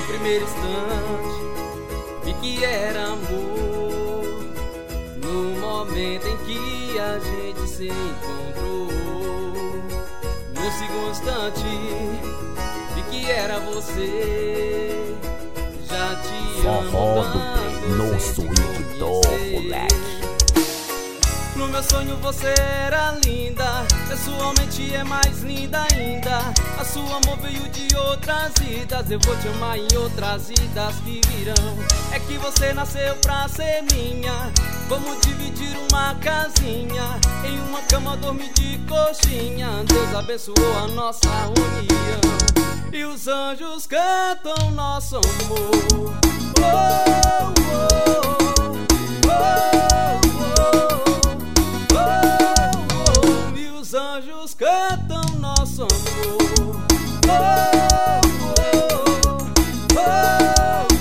primeiro instante vi que era amor. No momento em que a gente se encontrou, no segundo instante vi que era você. Já te amo tanto no sem te swing do moleque. No meu sonho você era linda, pessoalmente é mais linda ainda. A sua amor veio de outras vidas, eu vou te amar em outras vidas que virão. É que você nasceu pra ser minha, vamos dividir uma casinha. Em uma cama dormir de coxinha, Deus abençoou a nossa união. E os anjos cantam nosso amor. Oh, oh, oh, oh. E os anjos cantam nosso amor. Oh, oh, oh,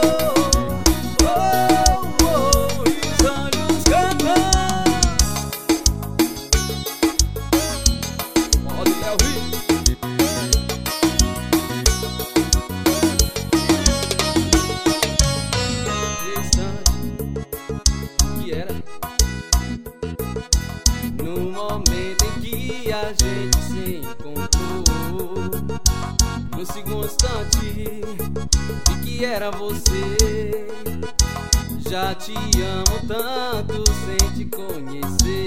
oh, oh. E os anjos cantam. Olha o Léo Rio. Que era no momento em que a gente se encontrou, no segundo instante vi que era você. Já te amo tanto sem te conhecer.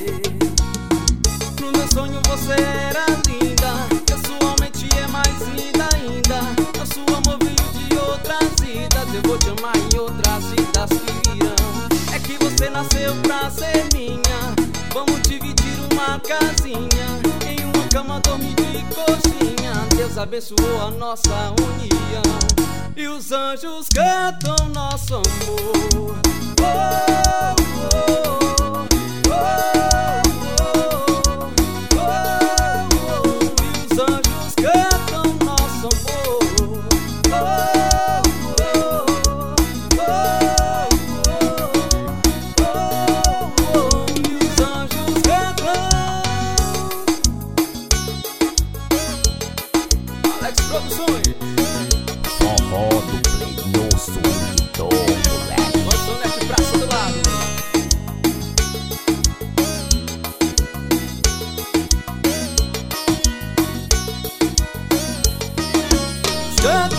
No meu sonho você era linda, pessoalmente é mais linda ainda. A sua amor veio de outras vidas, eu vou te amar em outras vidas que virão. É que você nasceu pra ser minha, vamos dividir uma casinha. Em uma cama dormir de coxinha, Deus abençoou a nossa união. E os anjos cantam nosso amor. Oh, oh, oh, oh, oh, oh. E os anjos cantam nosso amor. Oh, oh, oh, oh, oh. E os anjos cantam. Alex Produções. Forró do play no swing do moleque. Lançonete Praça do Lago. Canta.